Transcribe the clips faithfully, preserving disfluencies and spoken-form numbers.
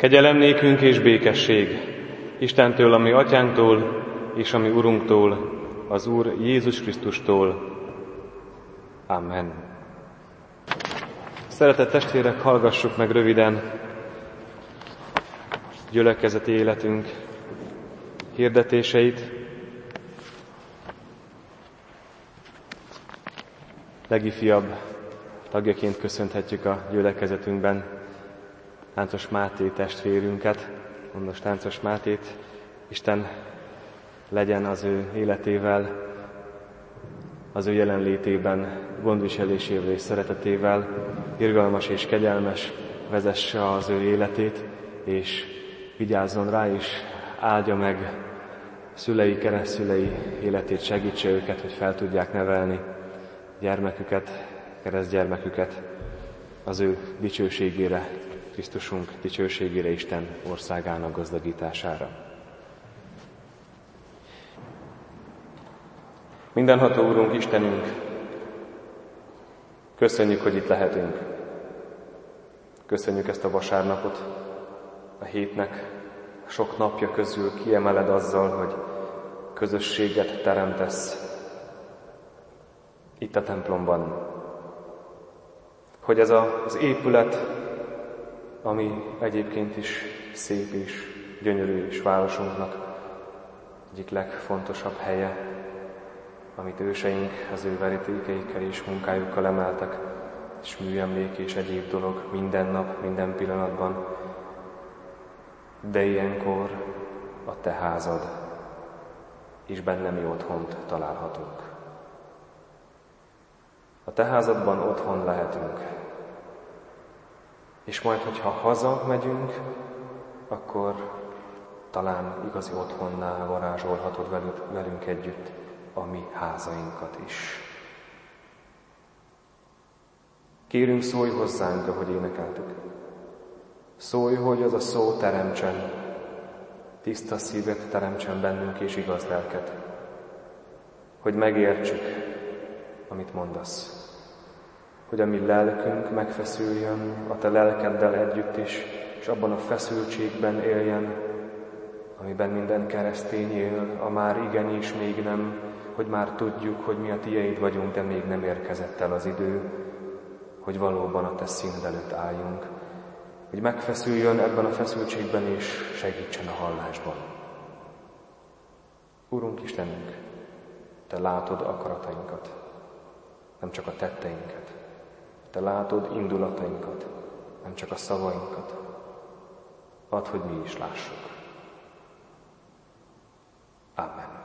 Kegyelem nékünk és békesség Istentől, a mi atyánktól, és a mi Urunktól, az Úr Jézus Krisztustól. Amen. Szeretett testvérek, hallgassuk meg röviden gyülekezeti életünk hirdetéseit. Legifjabb tagjaként köszönhetjük a gyülekezetünkben Táncos Máté testvérünket, mondos Táncos Mátét. Isten legyen az ő életével, az ő jelenlétében, gondviselésével és szeretetével, irgalmas és kegyelmes, vezesse az ő életét, és vigyázzon rá, és áldja meg szülei, keresztszülei életét, segítse őket, hogy fel tudják nevelni gyermeküket, keresztgyermeküket az ő dicsőségére, Krisztusunk dicsőségére, Isten országának gazdagítására. Mindenható Úrunk, Istenünk, köszönjük, hogy itt lehetünk. Köszönjük ezt a vasárnapot, a hétnek sok napja közül kiemeled azzal, hogy közösséget teremtesz itt a templomban. Hogy ez az épület, ami egyébként is szép és gyönyörű és városunknak egyik legfontosabb helye, amit őseink az ő verítékeikkel és munkájukkal emeltek, és műemlék és egyéb dolog minden nap, minden pillanatban. De ilyenkor a te házad, és benne mi otthont találhatunk. A te házadban otthon lehetünk. És majd, hogyha haza megyünk, akkor talán igazi otthonná varázsolhatod velünk együtt a mi házainkat is. Kérünk, szólj hozzánk, ahogy énekeltük. Szólj, hogy az a szó teremtsen, tiszta szívet teremtsen bennünk és igaz lelket, hogy megértsük, amit mondasz. Hogy a mi lelkünk megfeszüljön a te lelkeddel együtt is, és abban a feszültségben éljen, amiben minden keresztény él, a már igen és még nem, hogy már tudjuk, hogy mi a tieid vagyunk, de még nem érkezett el az idő, hogy valóban a te színed előtt álljunk. Hogy megfeszüljön ebben a feszültségben, és segítsen a hallásban. Urunk Istenünk, te látod akaratainkat, nem csak a tetteinket. Te látod indulatainkat, nem csak a szavainkat. Add, hogy mi is lássuk. Amen.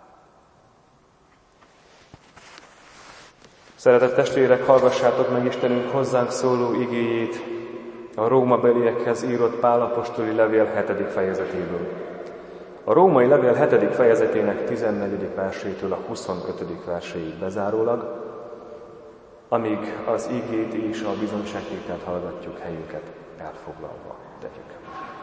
Szeretett testvérek, hallgassátok meg Istenünk hozzánk szóló igéjét a rómabeliekhez írott Pál apostoli levél hetedik fejezetéből. A római levél hetedik fejezetének tizennegyedik versétől a huszonötödik verséig bezárólag, amíg az igét és a bizonyságtételt hallgatjuk, helyünket elfoglalva tegyük.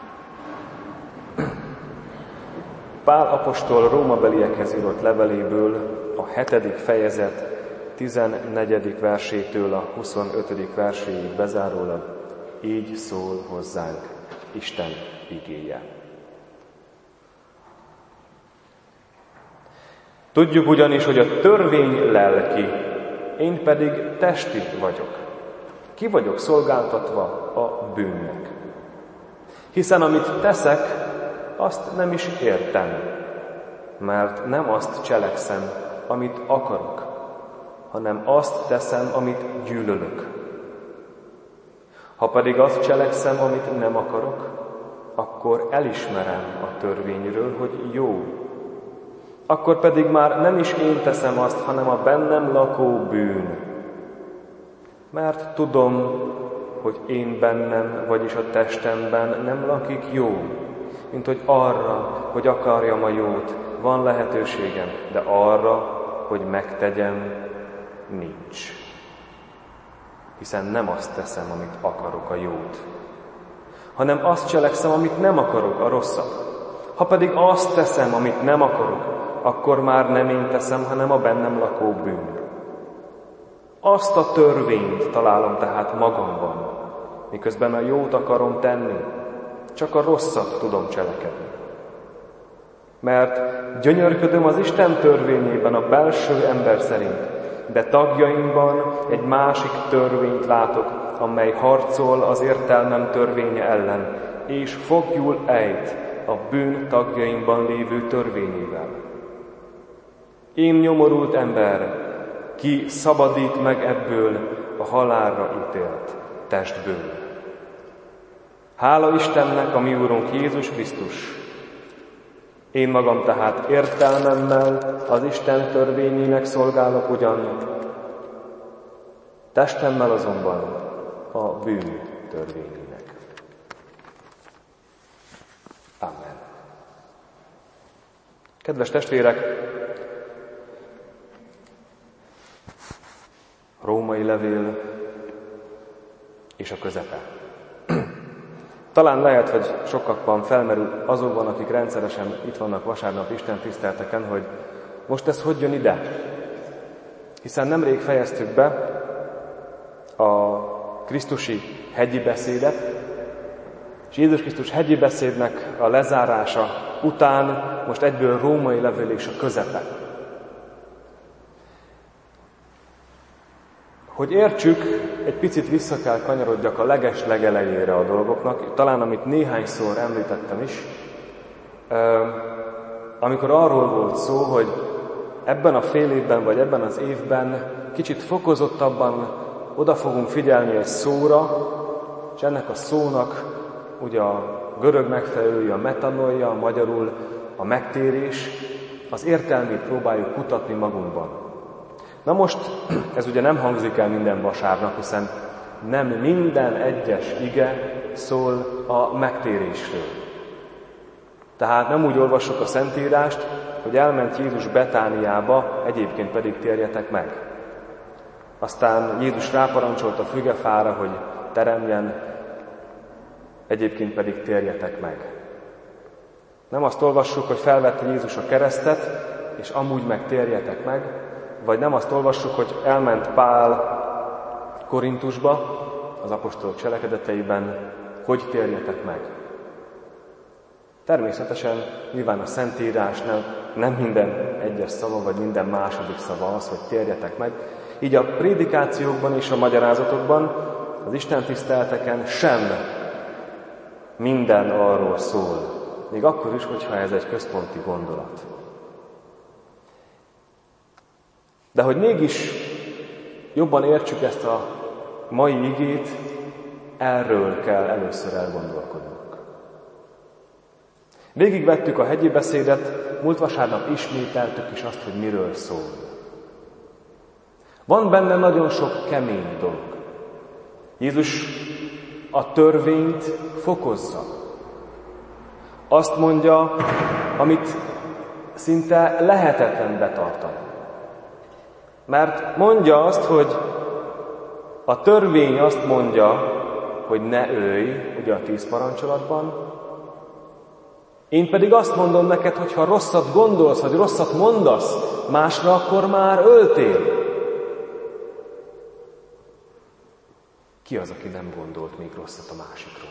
Pál apostol rómabeliekhez írott leveléből a hetedik fejezet tizennegyedik versétől a huszonötödik verséig bezárólag így szól hozzánk Isten igéje. Tudjuk ugyanis, hogy a törvény lelki, én pedig testi vagyok. Ki vagyok szolgáltatva a bűnnek. Hiszen amit teszek, azt nem is értem, mert nem azt cselekszem, amit akarok, hanem azt teszem, amit gyűlölök. Ha pedig azt cselekszem, amit nem akarok, akkor elismerem a törvényről, hogy jó. Akkor pedig már nem is én teszem azt, hanem a bennem lakó bűn. Mert tudom, hogy én bennem, vagyis a testemben nem lakik jó, mint hogy arra, hogy akarjam a jót, van lehetőségem, de arra, hogy megtegyem, nincs. Hiszen nem azt teszem, amit akarok, a jót, hanem azt cselekszem, amit nem akarok, a rosszat. Ha pedig azt teszem, amit nem akarok, akkor már nem én teszem, hanem a bennem lakó bűn. Azt a törvényt találom tehát magamban, miközben a jót akarom tenni, csak a rosszat tudom cselekedni. Mert gyönyörködöm az Isten törvényében a belső ember szerint, de tagjaimban egy másik törvényt látok, amely harcol az értelmem törvénye ellen, és foglyul ejt a bűn tagjaimban lévő törvényével. Én nyomorult ember, ki szabadít meg ebből a halálra ítélt testből. Hála Istennek, a mi Úrunk Jézus Krisztus! Én magam tehát értelmemmel az Isten törvényének szolgálok ugyan, testemmel azonban a bűn törvényének. Amen. Kedves testvérek, római levél és a közepe. Talán lehet, hogy sokakban felmerül azokban, akik rendszeresen itt vannak vasárnap Isten tisztelteken, hogy most ez hogy jön ide? Hiszen nemrég fejeztük be a krisztusi hegyi beszédet, és Jézus Krisztus hegyi beszédnek a lezárása után most egyből római levél és a közepe. Hogy értsük, egy picit vissza kell kanyarodjak a leges legelejére a dolgoknak, talán amit néhányszor említettem is, amikor arról volt szó, hogy ebben a fél évben vagy ebben az évben kicsit fokozottabban oda fogunk figyelni egy szóra, és ennek a szónak ugye a görög megfelelője a metanoia, magyarul a megtérés, az értelmét próbáljuk kutatni magunkban. Na most, ez ugye nem hangzik el minden vasárnap, hiszen nem minden egyes ige szól a megtérésről. Tehát nem úgy olvassuk a Szentírást, hogy elment Jézus Betániába, egyébként pedig térjetek meg. Aztán Jézus ráparancsolt a fügefára, hogy teremjen, egyébként pedig térjetek meg. Nem azt olvassuk, hogy felvette Jézus a keresztet, és amúgy meg térjetek meg, vagy nem azt olvassuk, hogy elment Pál Korintusba, az apostolok cselekedeteiben, hogy térjetek meg. Természetesen nyilván a Szentírás nem, nem minden egyes szava, vagy minden második szava az, hogy térjetek meg. Így a prédikációkban és a magyarázatokban, az istentiszteleteken sem minden arról szól. Még akkor is, hogyha ez egy központi gondolat. De hogy mégis jobban értsük ezt a mai igét, erről kell először elgondolkodnunk. Végigvettük a hegyi beszédet, múlt vasárnap ismételtük is azt, hogy miről szól. Van benne nagyon sok kemény dolog. Jézus a törvényt fokozza. Azt mondja, amit szinte lehetetlen betartani. Mert mondja azt, hogy a törvény azt mondja, hogy ne ölj, ugye a tíz parancsolatban, én pedig azt mondom neked, hogy ha rosszat gondolsz, vagy rosszat mondasz másra, akkor már öltél. Ki az, aki nem gondolt még rosszat a másikról?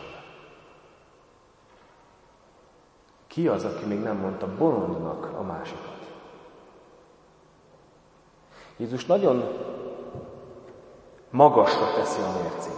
Ki az, aki még nem mondta bolondnak a másikat? Jézus nagyon magasra teszi a mércét.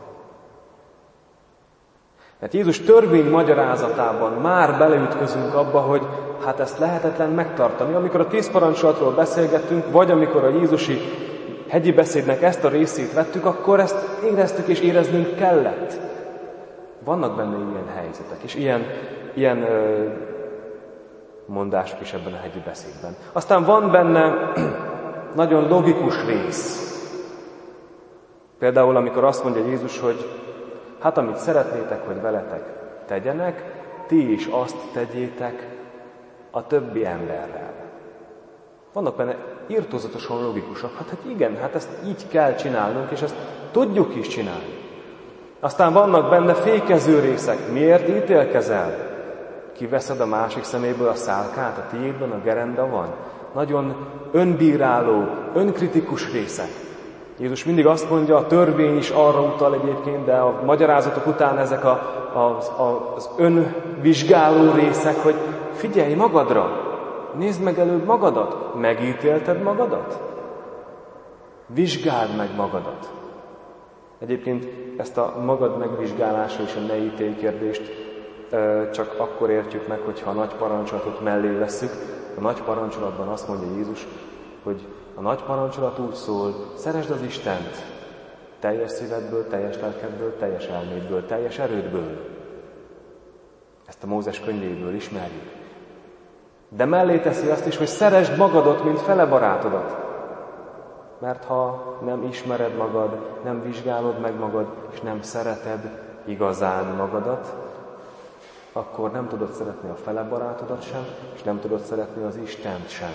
Mert Jézus törvény magyarázatában már beleütközünk abba, hogy hát ezt lehetetlen megtartani. Amikor a tíz parancsolatról beszélgettünk, vagy amikor a jézusi hegyi beszédnek ezt a részét vettük, akkor ezt éreztük és éreznünk kellett. Vannak benne ilyen helyzetek, és ilyen, ilyen ö, mondások is ebben a hegyi beszédben. Aztán van benne nagyon logikus rész. Például, amikor azt mondja Jézus, hogy hát amit szeretnétek, hogy veletek tegyenek, ti is azt tegyétek a többi emberrel. Vannak benne irtózatosan logikusak. Hát, hát igen, hát ezt így kell csinálnunk, és ezt tudjuk is csinálni. Aztán vannak benne fékező részek. Miért ítélkezel? Kiveszed a másik szeméből a szálkát, a tiédben a gerenda van. Nagyon önbíráló, önkritikus részek. Jézus mindig azt mondja, a törvény is arra utal egyébként, de a magyarázatok után ezek a, a, a, az önvizsgáló részek, hogy figyelj magadra, nézd meg előbb magadat, megítélted magadat? Vizsgáld meg magadat. Egyébként ezt a magad megvizsgálása és a ne ítélj kérdést csak akkor értjük meg, hogyha a nagy parancsolatot mellé vesszük. A nagy parancsolatban azt mondja Jézus, hogy a nagy parancsolat úgy szól, szeresd az Istent teljes szívedből, teljes lelkedből, teljes elmédből, teljes erődből. Ezt a Mózes könyvéből ismerjük. De mellé teszi azt is, hogy szeresd magadot, mint fele barátodat. Mert ha nem ismered magad, nem vizsgálod meg magad, és nem szereted igazán magadat, akkor nem tudod szeretni a fele barátodat sem, és nem tudod szeretni az Istent sem.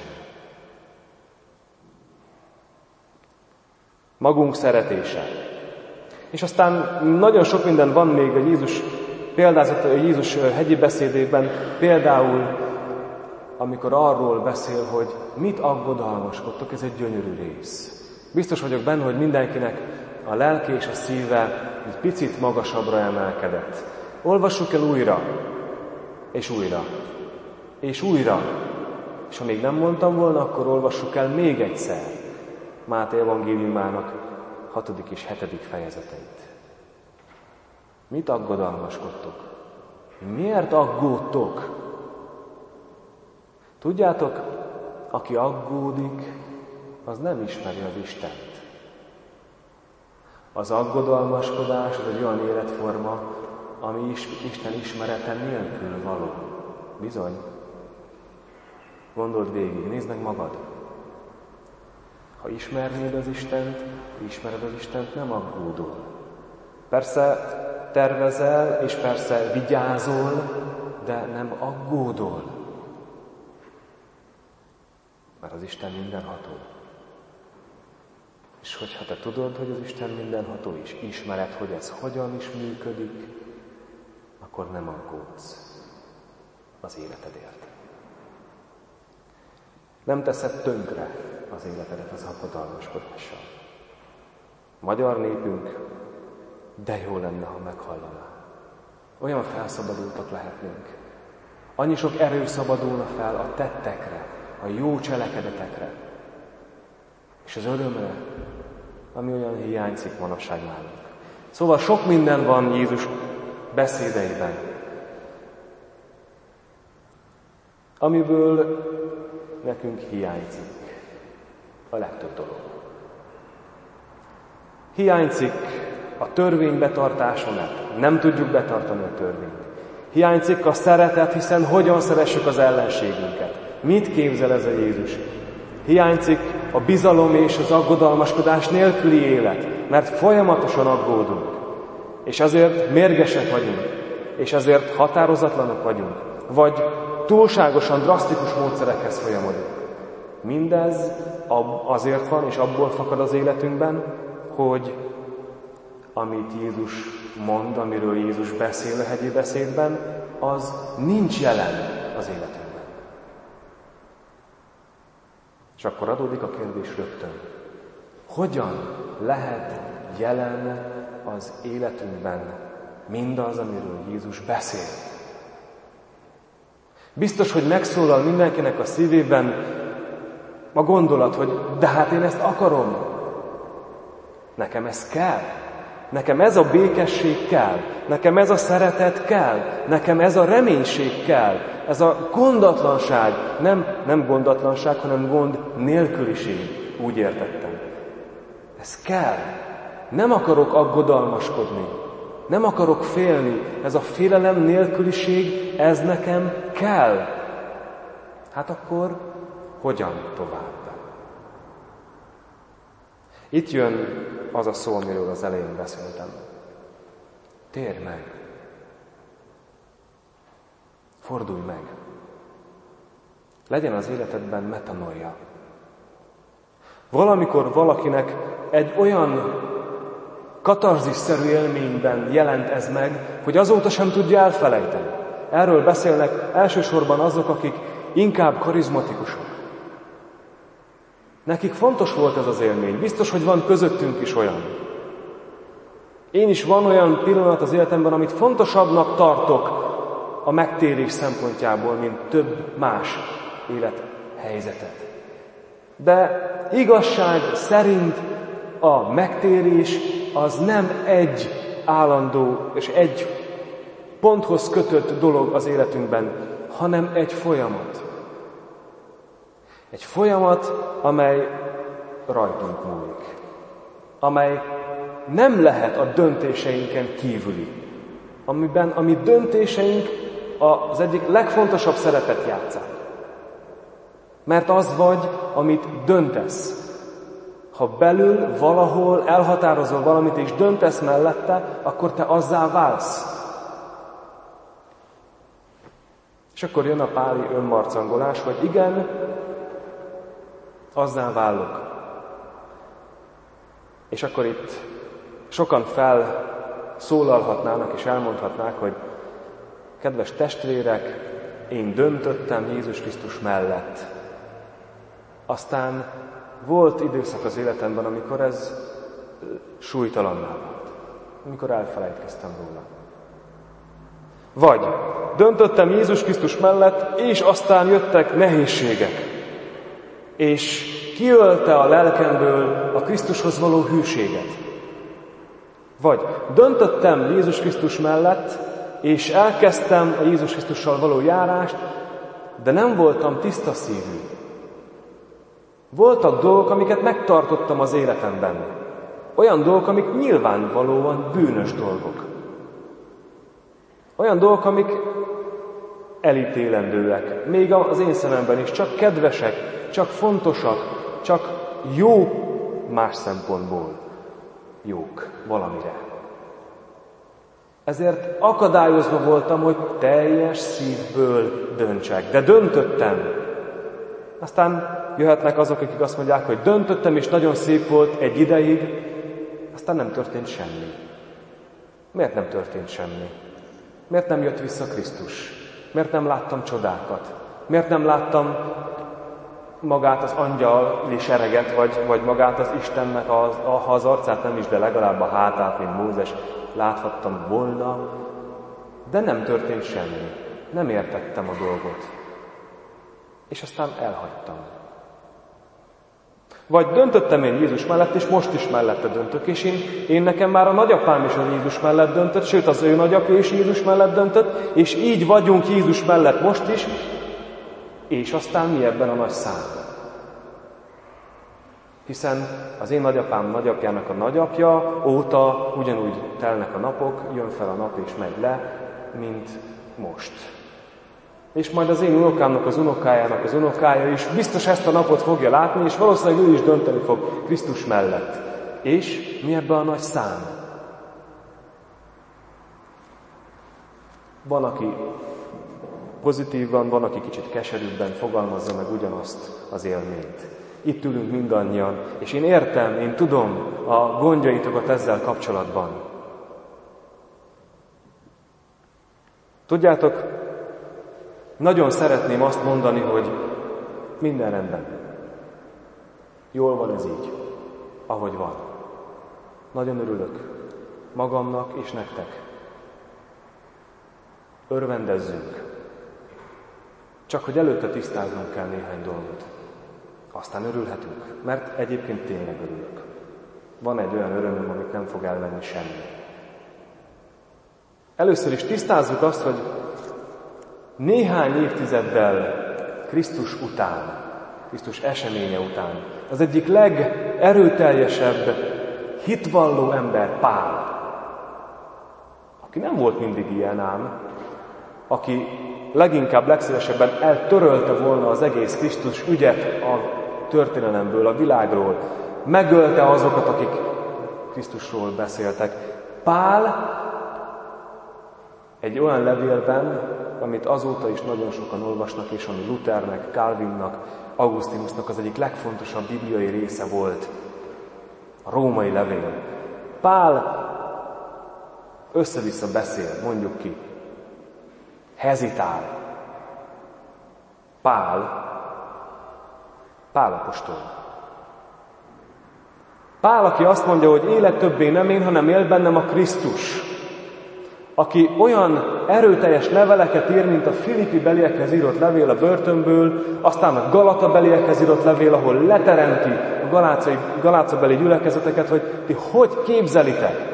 Magunk szeretése. És aztán nagyon sok minden van még a Jézus példázat, a Jézus hegyi beszédében, például amikor arról beszél, hogy mit aggodalmaskodtok, ez egy gyönyörű rész. Biztos vagyok benne, hogy mindenkinek a lelke és a szíve egy picit magasabbra emelkedett. Olvassuk el újra, és újra, és újra. És ha még nem mondtam volna, akkor olvassuk el még egyszer Máté evangéliumának hatodik és hetedik fejezeteit. Mit aggodalmaskodtok? Miért aggódtok? Tudjátok, aki aggódik, az nem ismeri az Istent. Az aggodalmaskodás az egy olyan életforma, ami Isten ismerete nélkül való. Bizony. Gondold végig, nézd meg magad. Ha ismernéd az Istent, ismered az Istent, nem aggódol. Persze tervezel, és persze vigyázol, de nem aggódol. Mert az Isten mindenható. És hogyha te tudod, hogy az Isten mindenható, és ismered, hogy ez hogyan is működik, akkor nem aggódsz az életedért. Nem teszed tönkre az életedet az aggodalmaskodással. Magyar népünk, de jó lenne, ha meghallaná. Olyan felszabadultak lehetnénk. Annyi sok erő szabadulna fel a tettekre, a jó cselekedetekre, és az örömre, ami olyan hiányzik manapság nálunk. Szóval sok minden van Jézus beszédeiben, amiből nekünk hiányzik a legtöbb dolog. Hiányzik a törvény betartása, mert nem tudjuk betartani a törvényt. Hiányzik a szeretet, hiszen hogyan szeressük az ellenségünket. Mit képzel ez a Jézus? Hiányzik a bizalom és az aggodalmaskodás nélküli élet, mert folyamatosan aggódunk, és azért mérgesek vagyunk, és azért határozatlanok vagyunk, vagy túlságosan drasztikus módszerekhez folyamodunk. Mindez azért van, és abból fakad az életünkben, hogy amit Jézus mond, amiről Jézus beszél a hegyi beszédben, az nincs jelen az életünkben. És akkor adódik a kérdés rögtön. Hogyan lehet jelen az életünkben mindaz, amiről Jézus beszél? Biztos, hogy megszólal mindenkinek a szívében a gondolat, hogy de hát én ezt akarom. Nekem ez kell. Nekem ez a békesség kell. Nekem ez a szeretet kell. Nekem ez a reménység kell. Ez a gondatlanság. Nem, nem gondatlanság, hanem gond nélküliség. Úgy értettem. Ez kell. Nem akarok aggodalmaskodni. Nem akarok félni. Ez a félelem nélküliség, ez nekem kell. Hát akkor hogyan tovább? Itt jön az a szó, amiről az elején beszéltem. Térj meg. Fordulj meg. Legyen az életedben metanoia. Valamikor valakinek egy olyan katarzisszerű élményben jelent ez meg, hogy azóta sem tudja elfelejteni. Erről beszélnek elsősorban azok, akik inkább karizmatikusok. Nekik fontos volt ez az élmény. Biztos, hogy van közöttünk is olyan. Én is van olyan pillanat az életemben, amit fontosabbnak tartok a megtérés szempontjából, mint több más élethelyzetet. De igazság szerint a megtérés az nem egy állandó és egy ponthoz kötött dolog az életünkben, hanem egy folyamat. Egy folyamat, amely rajtunk múlik. Amely nem lehet a döntéseinken kívüli. Amiben a mi döntéseink az egyik legfontosabb szerepet játszák. Mert az vagy, amit döntesz. Ha belül valahol elhatározol valamit és döntesz mellette, akkor te azzá válsz. És akkor jön a páli önmarcangolás, hogy igen, azzá válok. És akkor itt sokan felszólalhatnának és elmondhatnák, hogy kedves testvérek, én döntöttem Jézus Krisztus mellett. Aztán volt időszak az életemben, amikor ez súlytalanná volt. Amikor elfelejtkeztem róla. Vagy döntöttem Jézus Krisztus mellett, és aztán jöttek nehézségek. És kiölte a lelkemből a Krisztushoz való hűséget. Vagy döntöttem Jézus Krisztus mellett, és elkezdtem a Jézus Krisztussal való járást, de nem voltam tiszta szívű. Voltak dolgok, amiket megtartottam az életemben. Olyan dolgok, amik nyilvánvalóan bűnös dolgok. Olyan dolgok, amik elítélendőek. Még az én szememben is csak kedvesek, csak fontosak, csak jó más szempontból. Jók valamire. Ezért akadályozva voltam, hogy teljes szívből döntsek. De döntöttem. Aztán jöhetnek azok, akik azt mondják, hogy döntöttem, és nagyon szép volt egy ideig, aztán nem történt semmi. Miért nem történt semmi? Miért nem jött vissza Krisztus? Miért nem láttam csodákat? Miért nem láttam magát az angyali sereget, vagy, vagy magát az Istennek, az, ha az arcát nem is, de legalább a hátát, mint Mózes láthattam volna, de nem történt semmi. Nem értettem a dolgot. És aztán elhagytam. Vagy döntöttem én Jézus mellett, és most is mellette döntök, és én, én nekem már a nagyapám is a Jézus mellett döntött, sőt az ő nagyapja is Jézus mellett döntött, és így vagyunk Jézus mellett most is, és aztán mi ebben a nagy szám? Hiszen az én nagyapám nagyapjának a nagyapja óta ugyanúgy telnek a napok, jön fel a nap és megy le, mint most. És majd az én unokámnak, az unokájának az unokája is biztos ezt a napot fogja látni, és valószínűleg ő is dönteni fog Krisztus mellett. És mi ebben a nagy szám? Van, aki pozitívan, van, aki kicsit keserűbben fogalmazza meg ugyanazt az élményt. Itt ülünk mindannyian, és én értem, én tudom a gondjaitokat ezzel kapcsolatban. Tudjátok, nagyon szeretném azt mondani, hogy minden rendben. Jól van ez így, ahogy van. Nagyon örülök magamnak és nektek. Örvendezzünk. Csak hogy előtte tisztáznunk kell néhány dolgot. Aztán örülhetünk, mert egyébként tényleg örülök. Van egy olyan örömöm, amit nem fog elvenni semmi. Először is tisztázzuk azt, hogy néhány évtizeddel Krisztus után, Krisztus eseménye után, az egyik legerőteljesebb hitvalló ember Pál, aki nem volt mindig ilyen ám, aki leginkább, legszívesebben eltörölte volna az egész Krisztus ügyet a történelemből, a világról, megölte azokat, akik Krisztusról beszéltek. Pál egy olyan levélben, amit azóta is nagyon sokan olvasnak, és ami Luthernek, Calvinnak, Augustinusnak az egyik legfontosabb bibliai része volt, a római levél. Pál össze-vissza beszél, mondjuk ki, hezitál. Pál, Pál apostol. Pál, aki azt mondja, hogy élet többé nem én, hanem él bennem a Krisztus. Aki olyan erőteljes leveleket ír, mint a Filippi beliekhez írott levél a börtönből, aztán a Galata beliekhez írott levél, ahol leteremti a galácai, galácabeli gyülekezeteket, hogy ti hogy képzelitek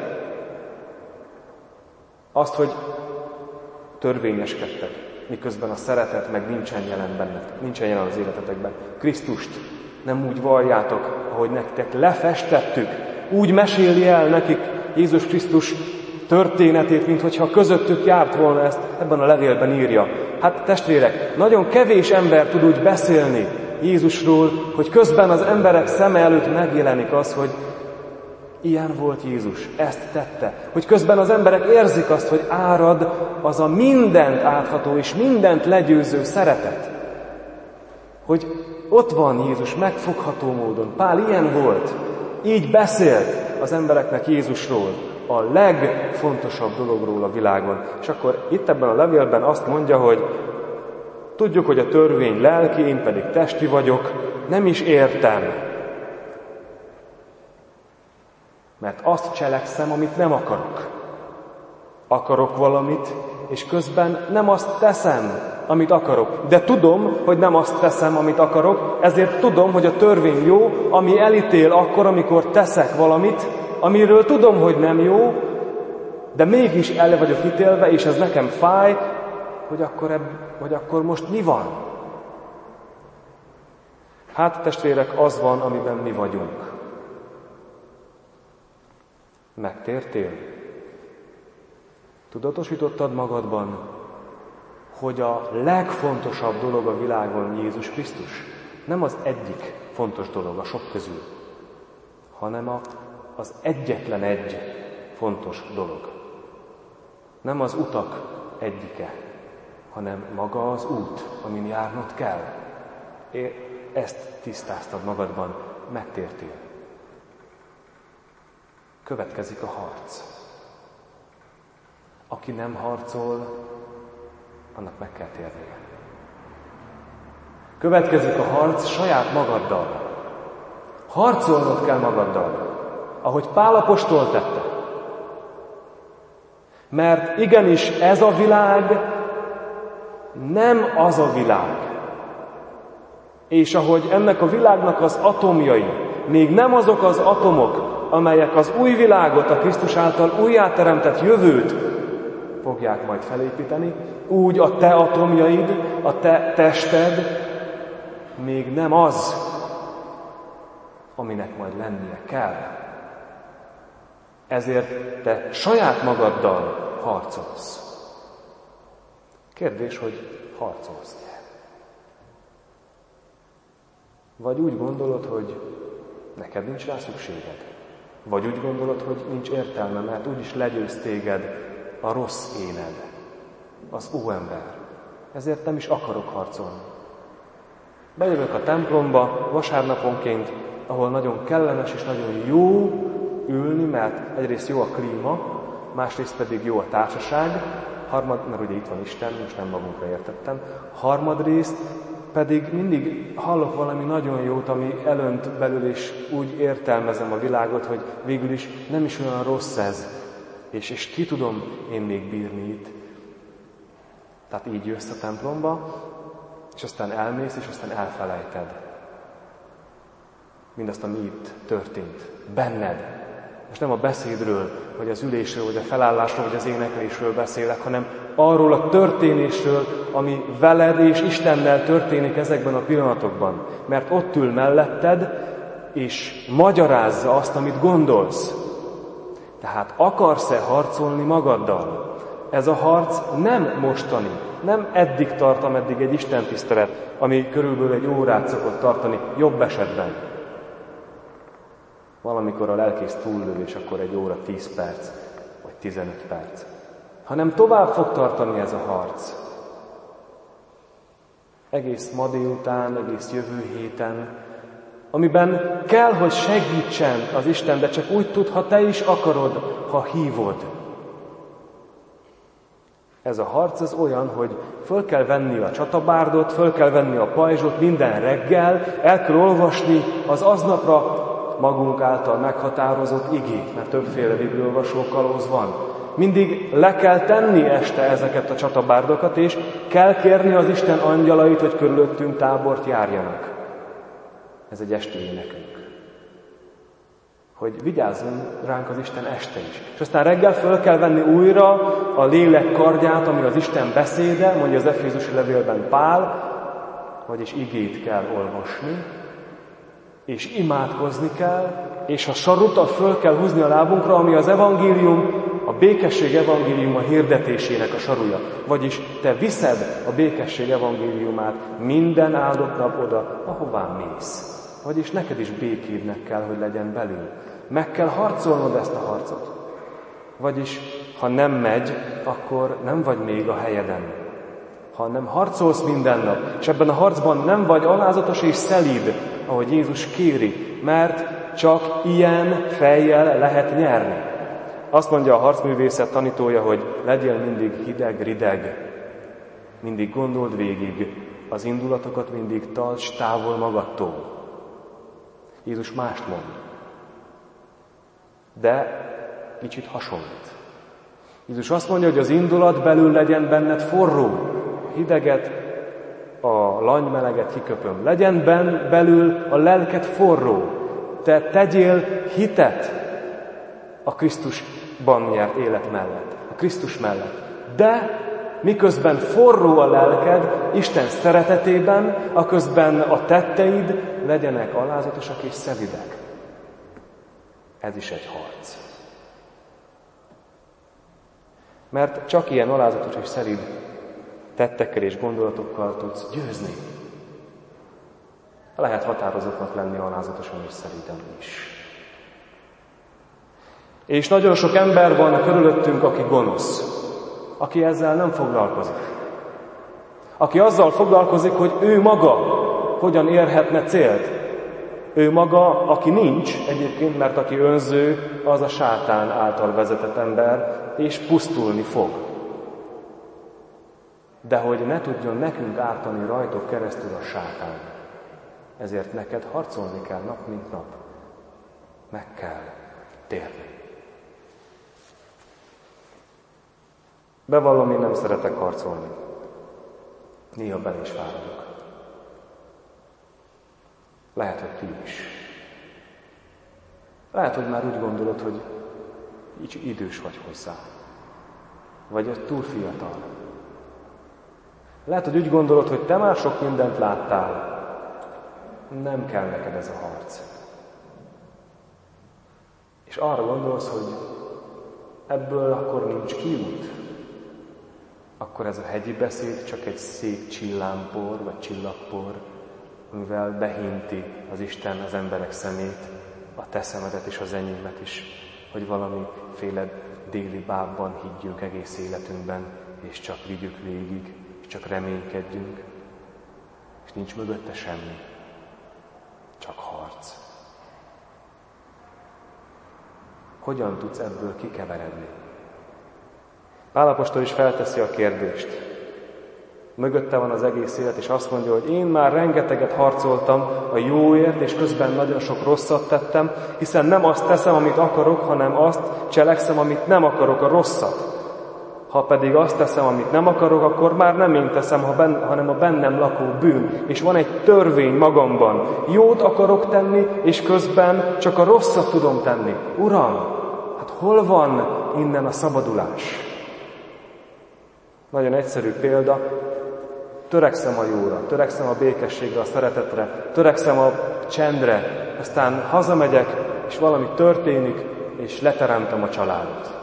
azt, hogy törvényeskedtek, miközben a szeretet meg nincsen jelen bennetek, nincsen jelen az életetekben. Krisztust nem úgy valljátok, ahogy nektek lefestettük. Úgy meséli el nekik Jézus Krisztus történetét, minthogyha közöttük járt volna, ezt ebben a levélben írja. Hát testvérek, nagyon kevés ember tud úgy beszélni Jézusról, hogy közben az emberek szeme előtt megjelenik az, hogy ilyen volt Jézus, ezt tette. Hogy közben az emberek érzik azt, hogy árad az a mindent átható és mindent legyőző szeretet. Hogy ott van Jézus megfogható módon. Pál ilyen volt. Így beszélt az embereknek Jézusról, a legfontosabb dologról a világon. És akkor itt ebben a levélben azt mondja, hogy tudjuk, hogy a törvény lelki, én pedig testi vagyok, nem is értem. Mert azt cselekszem, amit nem akarok. Akarok valamit, és közben nem azt teszem, amit akarok. De tudom, hogy nem azt teszem, amit akarok, ezért tudom, hogy a törvény jó, ami elítél akkor, amikor teszek valamit, amiről tudom, hogy nem jó, de mégis el vagyok ítélve, és ez nekem fáj, hogy akkor, ebb, hogy akkor most mi van? Hát, testvérek, az van, amiben mi vagyunk. Megtértél? Tudatosítottad magadban, hogy a legfontosabb dolog a világon Jézus Krisztus? Nem az egyik fontos dolog a sok közül, hanem a, az egyetlen egy fontos dolog. Nem az utak egyike, hanem maga az út, amin járnod kell. É, ezt tisztáztad magadban, megtértél. Következik a harc. Aki nem harcol, annak meg kell térnie. Következik a harc saját magaddal. Harcolnod kell magaddal, ahogy Pál apostol tette. Mert igenis ez a világ nem az a világ. És ahogy ennek a világnak az atomjai még nem azok az atomok, amelyek az új világot, a Krisztus által újjáteremtett jövőt fogják majd felépíteni, úgy a te atomjaid, a te tested még nem az, aminek majd lennie kell. Ezért te saját magaddal harcolsz. Kérdés, hogy harcolsz-e? Vagy úgy gondolod, hogy neked nincs rá szükséged? Vagy úgy gondolod, hogy nincs értelme, mert úgyis legyőz téged a rossz éned, az óember. Ezért nem is akarok harcolni. Bejövök a templomba vasárnaponként, ahol nagyon kellemes és nagyon jó ülni, mert egyrészt jó a klíma, másrészt pedig jó a társaság, harmad, mert ugye itt van Isten, most nem magunkra értettem, harmadrészt pedig mindig hallok valami nagyon jót, ami elönt belül, és úgy értelmezem a világot, hogy végül is nem is olyan rossz ez, és, és ki tudom én még bírni itt. Tehát így jössz a templomba, és aztán elmész, és aztán elfelejted mindazt, ami itt történt, benned. Most nem a beszédről, vagy az ülésről, vagy a felállásról, vagy az éneklésről beszélek, hanem arról a történésről, ami veled és Istennel történik ezekben a pillanatokban. Mert ott ül melletted, és magyarázza azt, amit gondolsz. Tehát akarsz-e harcolni magaddal? Ez a harc nem mostani, nem eddig tart, ameddig egy istentisztelet, ami körülbelül egy órát szokott tartani, jobb esetben. Valamikor a lelkész túllő, és akkor egy óra tíz perc, vagy tizenöt perc. Hanem tovább fog tartani ez a harc. Egész ma délután, egész jövő héten, amiben kell, hogy segítsen az Isten, de csak úgy tud, ha te is akarod, ha hívod. Ez a harc az olyan, hogy föl kell venni a csatabárdot, föl kell venni a pajzsot minden reggel, el kell olvasni az aznapra magunk által meghatározott igét, mert többféle bibliaolvasó kalóz van. Mindig le kell tenni este ezeket a csatabárdokat, és kell kérni az Isten angyalait, hogy körülöttünk tábort járjanak. Ez egy esti énekünk. Hogy vigyázzon ránk az Isten este is. És aztán reggel föl kell venni újra a lélek kardját, ami az Isten beszéde, mondja az Efézusi levélben Pál, vagyis igét kell olvasni, és imádkozni kell, és a sarutat föl kell húzni a lábunkra, ami az evangélium, a békesség evangéliuma hirdetésének a saruja. Vagyis te viszed a békesség evangéliumát minden áldott nap oda, ahová mész. Vagyis neked is békédnek kell, hogy legyen belül. Meg kell harcolnod ezt a harcot. Vagyis, ha nem megy, akkor nem vagy még a helyeden. Ha nem harcolsz minden nap, és ebben a harcban nem vagy alázatos és szelíd, ahogy Jézus kéri, mert csak ilyen fejjel lehet nyerni. Azt mondja a harcművészet tanítója, hogy legyél mindig hideg-rideg, mindig gondold végig, az indulatokat mindig tarts távol magadtól. Jézus mást mond, de kicsit hasonlít. Jézus azt mondja, hogy az indulat belül legyen benned forró, hideget, a lanymeleget kiköpöm. Legyen benn belül a lelked forró. Te tegyél hitet a Krisztusban nyert élet mellett, a Krisztus mellett. De miközben forró a lelked, Isten szeretetében, aközben a tetteid legyenek alázatosak és szelidek. Ez is egy harc. Mert csak ilyen alázatos és szelíd tettekkel és gondolatokkal tudsz győzni. Lehet határozottnak lenni alázatosan és szelíden is. És nagyon sok ember van körülöttünk, aki gonosz, aki ezzel nem foglalkozik. Aki azzal foglalkozik, hogy ő maga hogyan érhetne célt. Ő maga, aki nincs egyébként, mert aki önző, az a sátán által vezetett ember, és pusztulni fog. De hogy ne tudjon nekünk ártani rajtuk keresztül a sátán, ezért neked harcolni kell nap mint nap. Meg kell térni. Bevallom, én nem szeretek harcolni. Néha bele is fáradok. Lehet, hogy ti is. Lehet, hogy már úgy gondolod, hogy így idős vagy hozzá. Vagy hogy túl fiatal. Lehet, hogy úgy gondolod, hogy te már sok mindent láttál. Nem kell neked ez a harc. És arra gondolsz, hogy ebből akkor nincs kiút. Akkor ez a hegyi beszéd csak egy szép csillámpor, vagy csillagpor, amivel behinti az Isten az emberek szemét, a te szemedet és az enyémet is, hogy valamiféle déli bábban higgyünk egész életünkben, és csak vigyük végig, és csak reménykedjünk, és nincs mögötte semmi, csak harc. Hogyan tudsz ebből kikeveredni? Pál apostol is felteszi a kérdést. Mögötte van az egész élet, és azt mondja, hogy én már rengeteget harcoltam a jóért, és közben nagyon sok rosszat tettem, hiszen nem azt teszem, amit akarok, hanem azt cselekszem, amit nem akarok, a rosszat. Ha pedig azt teszem, amit nem akarok, akkor már nem én teszem, hanem a bennem lakó bűn. És van egy törvény magamban. Jót akarok tenni, és közben csak a rosszat tudom tenni. Uram, hát hol van innen a szabadulás? Nagyon egyszerű példa. Törekszem a jóra, törekszem a békességre, a szeretetre, törekszem a csendre, aztán hazamegyek, és valami történik, és leteremtem a családot.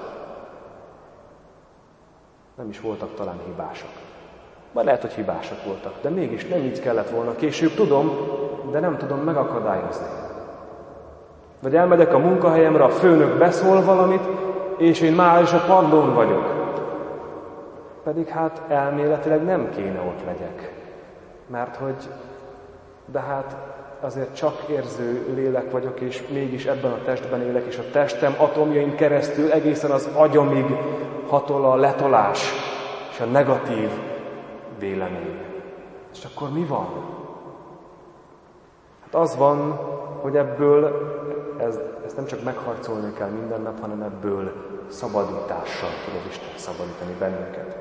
Nem is voltak talán hibásak. Vagy lehet, hogy hibásak voltak, de mégis nem így kellett volna. Később tudom, de nem tudom megakadályozni. Vagy elmegyek a munkahelyemre, a főnök beszól valamit, és én már is a padlón vagyok. Pedig hát elméletileg nem kéne ott legyek. Mert hogy, de hát azért csak érző lélek vagyok, és mégis ebben a testben élek, és a testem atomjain keresztül egészen az agyamig hatol a letolás és a negatív vélemény. És akkor mi van? Hát az van, hogy ebből, ez, ezt nem csak megharcolni kell minden nap, hanem ebből szabadítással tud az Isten szabadítani bennünket.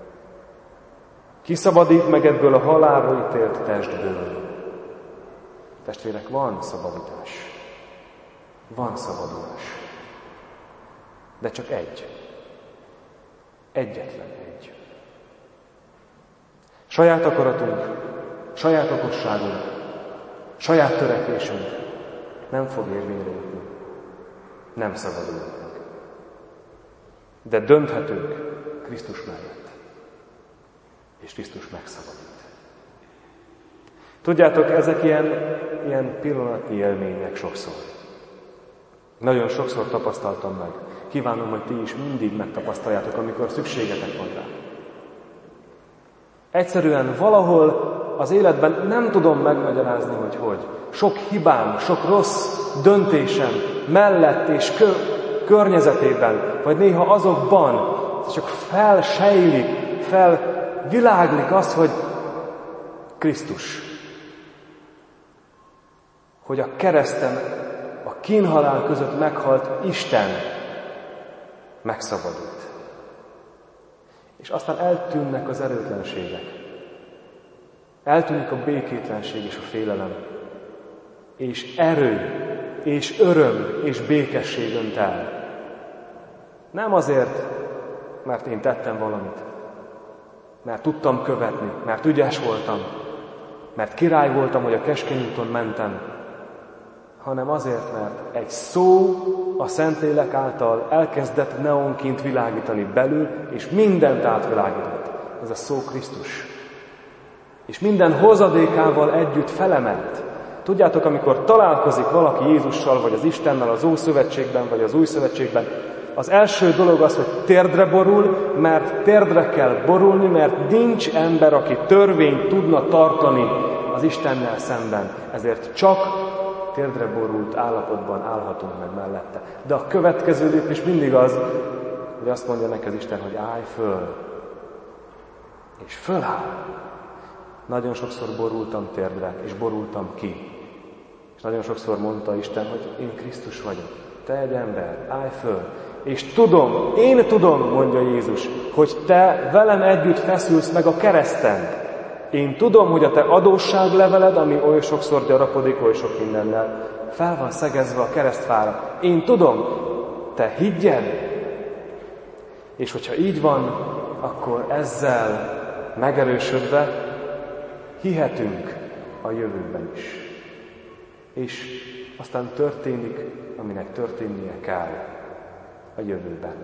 Ki szabadít meg ebből a halálra ítélt testből? Testvérek, van szabadítás. Van szabadulás. De csak egy. Egyetlen egy. Saját akaratunk, saját okosságunk, saját törekvésünk nem fog érvényre jutni. Nem szabadulunk meg. De dönthetünk Krisztus mellett. És Krisztus megszabadít. Tudjátok, ezek ilyen, ilyen pillanatnyi élmények sokszor. Nagyon sokszor tapasztaltam meg. Kívánom, hogy ti is mindig megtapasztaljátok, amikor szükségetek van rá. Egyszerűen valahol az életben nem tudom megmagyarázni, hogy hogy. Sok hibám, sok rossz döntésem mellett és kö- környezetében, vagy néha azokban csak felsejlik, felviláglik az, hogy Krisztus, hogy a kereszten, a kínhalál között meghalt Isten megszabadult. És aztán eltűnnek az erőtlenségek. Eltűnik a békétlenség és a félelem. És erő, és öröm, és békesség önt el. Nem azért, mert én tettem valamit. Mert tudtam követni, mert ügyes voltam, mert király voltam, hogy a keskeny úton mentem, hanem azért, mert egy szó a Szentlélek által elkezdett neonként világítani belül, és mindent átvilágított. Ez a szó Krisztus. És minden hozadékával együtt felemelt. Tudjátok, amikor találkozik valaki Jézussal, vagy az Istennel az Ószövetségben, vagy az Új Szövetségben, az első dolog az, hogy térdre borul, mert térdre kell borulni, mert nincs ember, aki törvényt tudna tartani az Istennel szemben. Ezért csak térdre borult állapotban állhatunk meg mellette. De a következő lépés mindig az, hogy azt mondja neki az Isten, hogy állj föl. És föláll. Nagyon sokszor borultam térdre, és borultam ki. És nagyon sokszor mondta Isten, hogy én Krisztus vagyok. Te egy ember, állj föl. És tudom, én tudom, mondja Jézus, hogy te velem együtt feszülsz meg a kereszten. Én tudom, hogy a te adósságleveled, ami oly sokszor gyarapodik, oly sok mindennel, fel van szegezve a keresztfára. Én tudom, te higgyed. És hogyha így van, akkor ezzel megerősödve hihetünk a jövőben is. És aztán történik, aminek történnie kell a jövőben.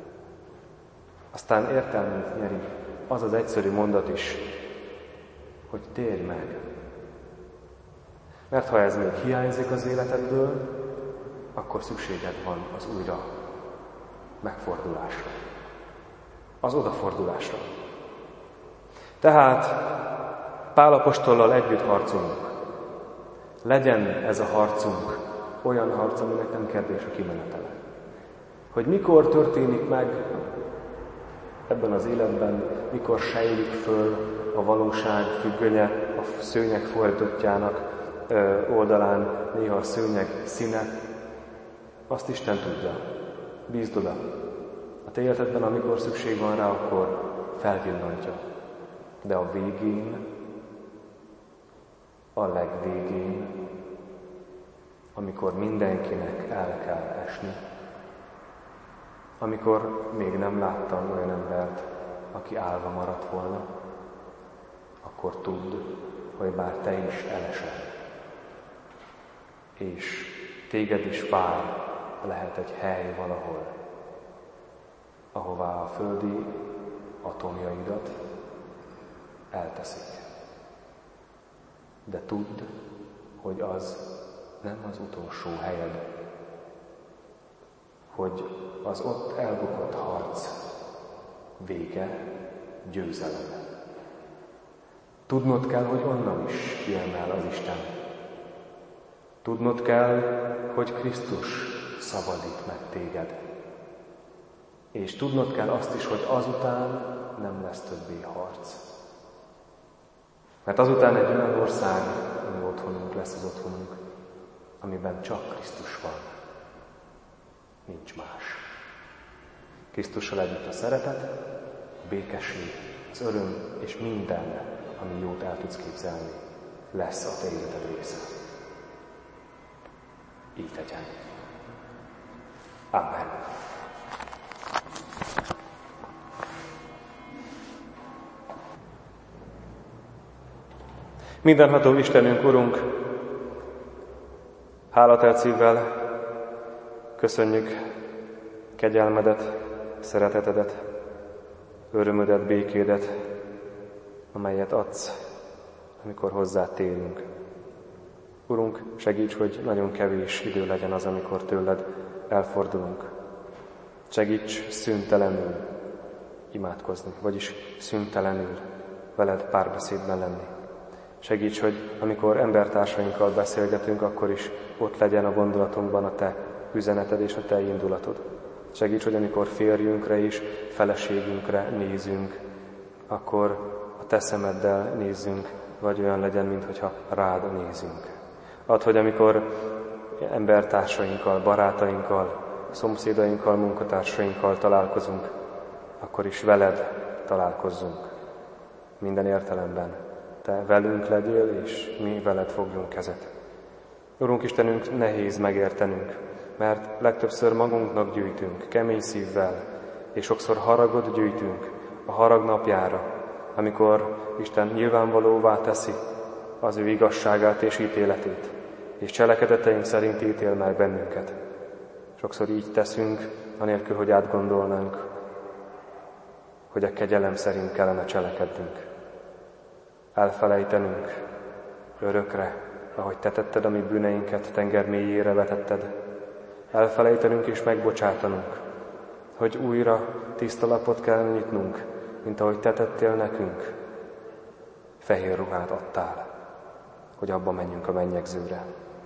Aztán értelmet nyeri az az egyszerű mondat is, hogy térj meg. Mert ha ez még hiányzik az életedből, akkor szükséged van az újra megfordulásra. Az odafordulásra. Tehát Pál apostollal együtt harcolunk. Legyen ez a harcunk olyan harc, aminek nem kérdés a kimenetele. Hogy mikor történik meg ebben az életben, mikor sejlik föl a valóság függönye a szőnyeg fordítottjának oldalán, néha a szőnyeg színe, azt Isten tudja. Bízd oda. A te életedben, amikor szükség van rá, akkor felvillantja. De a végén, a legvégén, amikor mindenkinek el kell esni, amikor még nem láttam olyan embert, aki állva maradt volna, akkor tudd, hogy bár te is elesel, és téged is vár, lehet egy hely valahol, ahová a földi atomjaidat elteszik. De tudd, hogy az nem az utolsó helyed, hogy az ott elbukott harc vége, győzelem. Tudnod kell, hogy onnan is kiemel az Isten. Tudnod kell, hogy Krisztus szabadít meg téged. És tudnod kell azt is, hogy azután nem lesz többé harc. Mert azután egy olyan ország, ahol otthonunk lesz az otthonunk, amiben csak Krisztus van. Nincs más. Krisztussal együtt a szeretet, a békesség, az öröm és minden, ami jót el tudsz képzelni, lesz a te életed része. Így legyen. Amen. Mindenható Istenünk, Urunk, hálatelt szívvel köszönjük kegyelmedet, szeretetedet, örömödet, békédet, amelyet adsz, amikor hozzád térünk. Urunk, segíts, hogy nagyon kevés idő legyen az, amikor tőled elfordulunk. Segíts szüntelenül imádkozni, vagyis szüntelenül veled párbeszédben lenni. Segíts, hogy amikor embertársainkkal beszélgetünk, akkor is ott legyen a gondolatunkban a te üzeneted és a te indulatod. Segíts, hogy amikor férjünkre és feleségünkre nézünk, akkor a te szemeddel nézzünk, vagy olyan legyen, mintha rád nézünk. Add, hogy amikor embertársainkkal, barátainkkal, szomszédainkkal, munkatársainkkal találkozunk, akkor is veled találkozzunk minden értelemben. Te velünk legyél, és mi veled fogjunk kezet. Urunk Istenünk, nehéz megértenünk, mert legtöbbször magunknak gyűjtünk, kemény szívvel, és sokszor haragot gyűjtünk a harag napjára, amikor Isten nyilvánvalóvá teszi az ő igazságát és ítéletét, és cselekedeteink szerint ítél meg bennünket. Sokszor így teszünk, anélkül, hogy átgondolnánk, hogy a kegyelem szerint kellene cselekednünk. Elfelejtenünk örökre, ahogy te tetted a mi bűneinket, tenger mélyére vetetted. Elfelejtenünk és megbocsátanunk, hogy újra tiszta lapot kell nyitnunk, mint ahogy te tettél nekünk. Fehér ruhát adtál, hogy abba menjünk a mennyegzőre.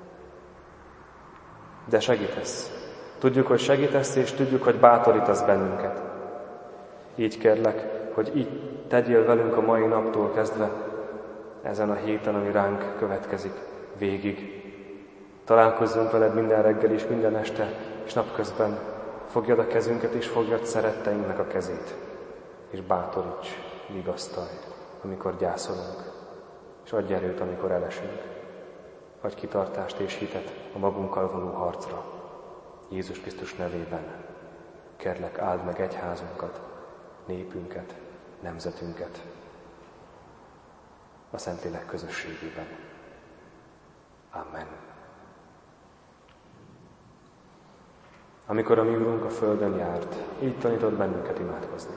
De segítesz. Tudjuk, hogy segítesz, és tudjuk, hogy bátorítasz bennünket. Így kérlek, hogy így tegyél velünk a mai naptól kezdve, ezen a héten, ami ránk következik, végig. Találkozzunk veled minden reggel és minden este, és napközben fogjad a kezünket, és fogjad szeretteinknek a kezét, és bátoríts, vigasztalj, amikor gyászolunk, és adj erőt, amikor elesünk. Adj kitartást és hitet a magunkkal való harcra. Jézus Krisztus nevében kérlek, áld meg egyházunkat, népünket, nemzetünket a Szentlélek közösségében. Amen. Amikor a mi Urunk a földön járt, így tanított bennünket imádkozni.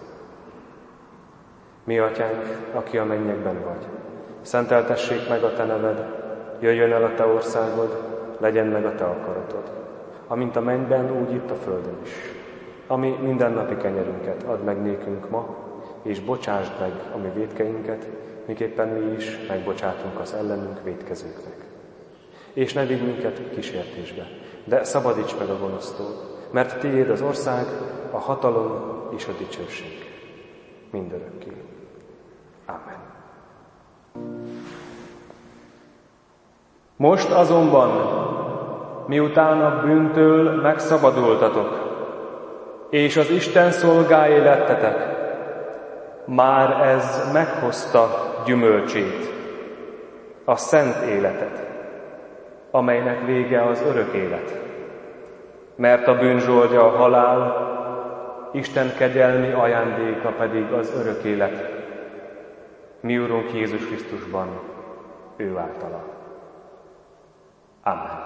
Mi Atyánk, aki a mennyekben vagy, szenteltessék meg a te neved, jöjjön el a te országod, legyen meg a te akaratod, amint a mennyben, úgy itt a földön is. Ami mindennapi kenyerünket add meg nékünk ma, és bocsásd meg a mi vétkeinket, miképpen mi is megbocsátunk az ellenünk vétkezőknek. És ne vigy minket kísértésbe, de szabadíts meg a gonosztól, mert tiéd az ország, a hatalom és a dicsőség mindörökké. Amen. Most azonban, miután a bűntől megszabadultatok, és az Isten szolgái lettetek, már ez meghozta gyümölcsét, a szent életet, amelynek vége az örök élet. Mert a bűn zsoldja a halál, Isten kegyelmi ajándéka pedig az örök élet. Mi Urunk Jézus Krisztusban, ő általa. Amen.